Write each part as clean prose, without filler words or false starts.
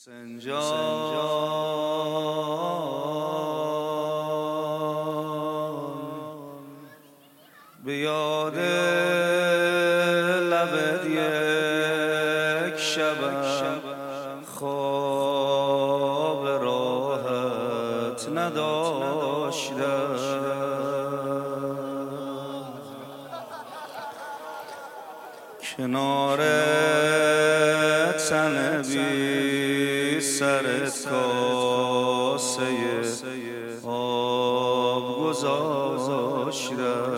حسین جان به یاد لبت یک شبم خواب راحت نداشتم، کنار تن بی سرت کاسه آب گذاشتم.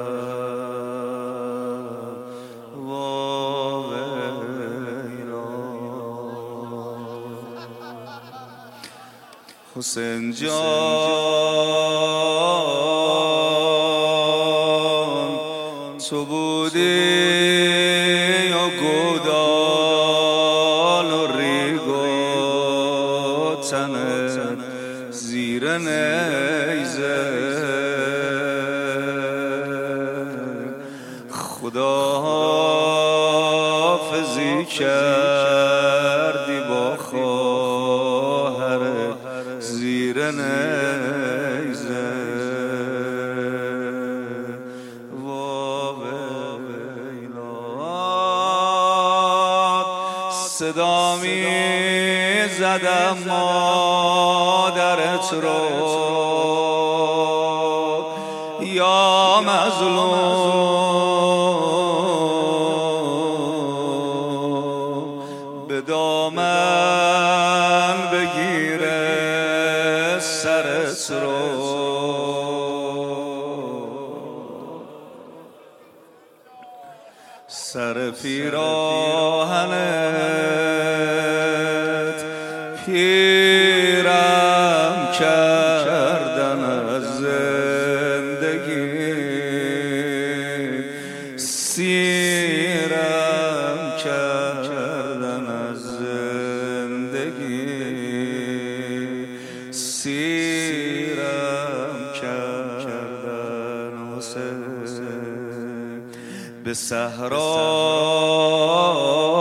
حسین جان تو بودی یا گودال و ریگ و تنت زیر نیزه، خداحافظی کردی با خواهرت زیر نیزه. صدا می زدم مادرت رو یا مظلوم، به دامن بگیره سرت رو. سر پیراهنت پیرم کردن از زندگی، سیرم کردن از زندگی، سیرم کردن. حسین به صحرا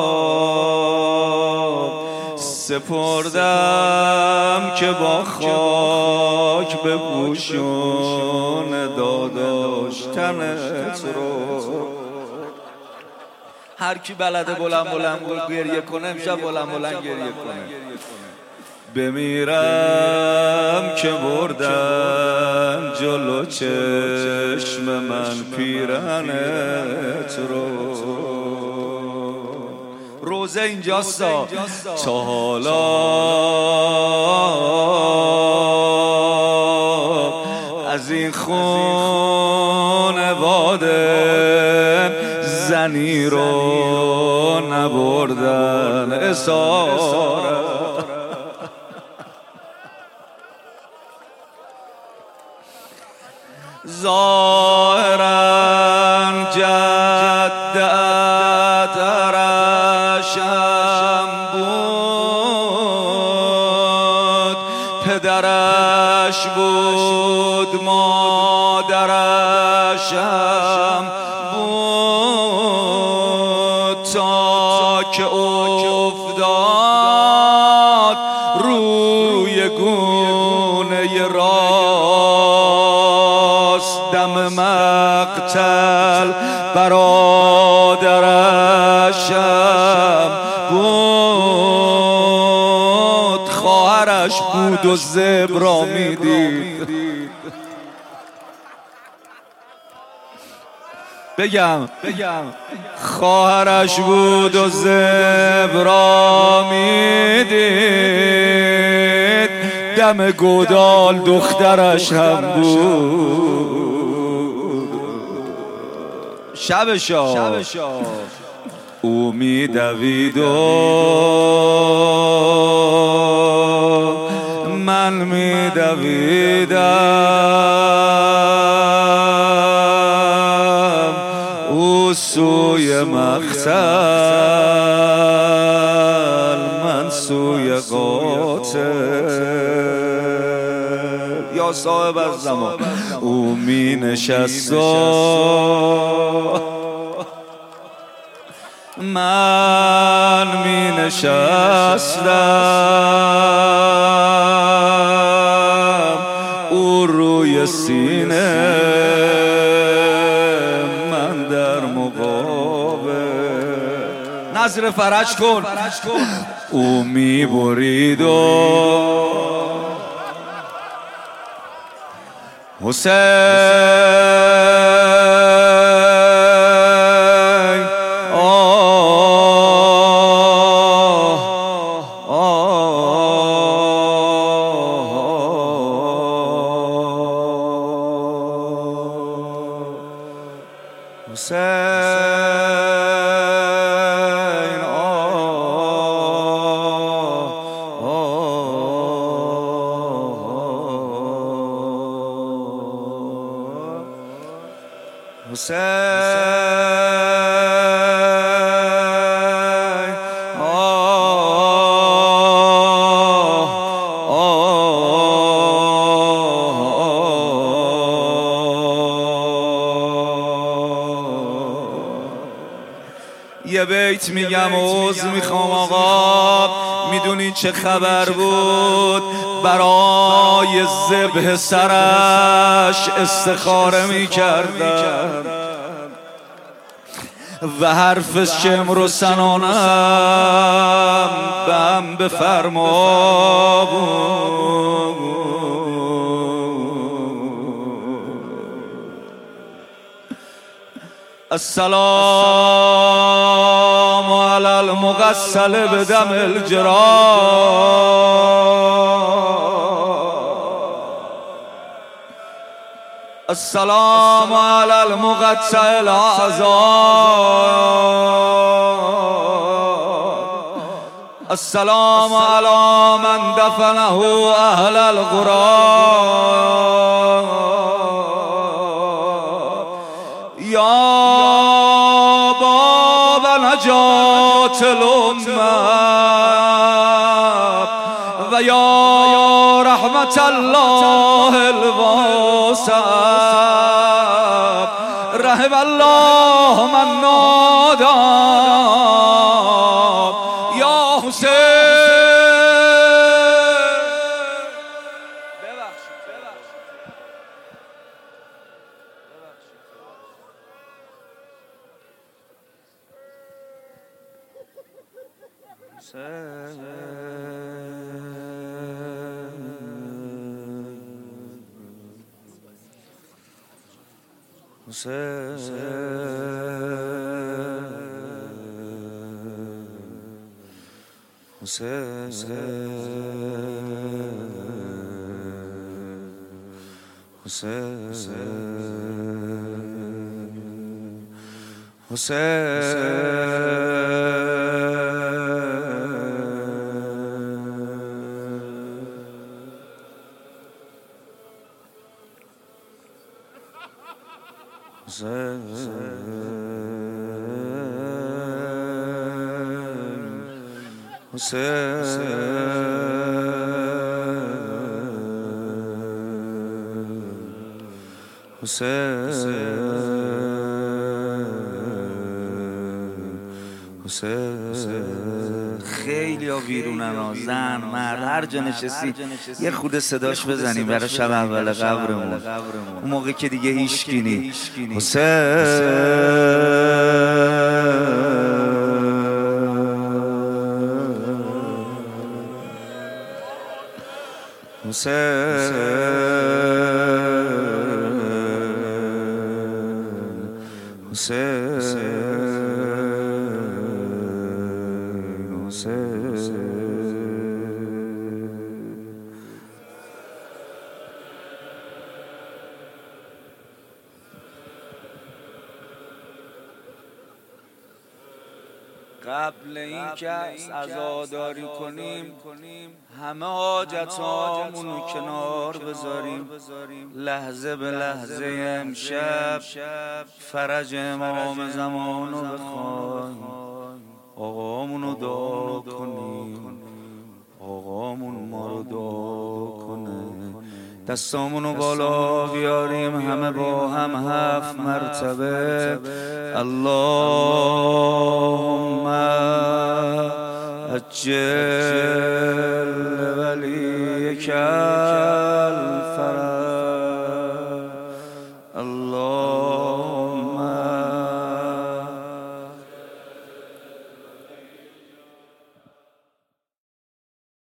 سپردم که با خاک بپوشون داداشتنت رو. هر کی بلده بلند بلند گریه کنه امشب بلند بلند گریه کنه. بمیرم که بردن جلو چشم من پیرهنت رو. روزه اینجاست تا حالا از این خانواده زنی رو نبردن اسارت. ظاهراً جدت عرشم بود، پدرش بود، مادرشم بود، تا که افتاد روی گونه راست دم مقتل برادرشم بود. خواهرش بود و زبرا میدید. بگم خواهرش بود و زبرا میدید، دم گودال دخترش هم بود. شبشا او میدوید و من میدویدم، او سوی مقتل من سوی قاتل. یا صاحب الزمان او می نشست من می نشستم او روی سینه، من در مقابل نظر فرج کن او می برید و حسین یه بیت میگم و عذر میخوام آقا، میدونی چه خبر بود؟ برای ذبح سرش استخاره میکردم و حرف شمر و سنانم بهم بفرما بود. السلام علی المغسل بدم الجراح، السلام علی المغسل الاعضاء، السلام علی من دفنه اهل القرى. یا باب نجات الامه و یا رحمت الله الواسع، رحم الله من نادى یا حسین. خیلی ها بیرونن، زن مرد هر جا نشستی یه خود صداش بزنیم برای شب اول قبرمون، اون موقع که دیگه هیچکی نی. قبل این که عزاداری کنیم همه حاجتامونو کنار بذاریم، لحظه به لحظه امشب فرج امام زمانو بخوایم، آقامونو دعا کنیم، آقامون ما رو دعا کنه، دستامونو بالا بیاریم همه با هم 7 مرتبه اللهم عجل ولیک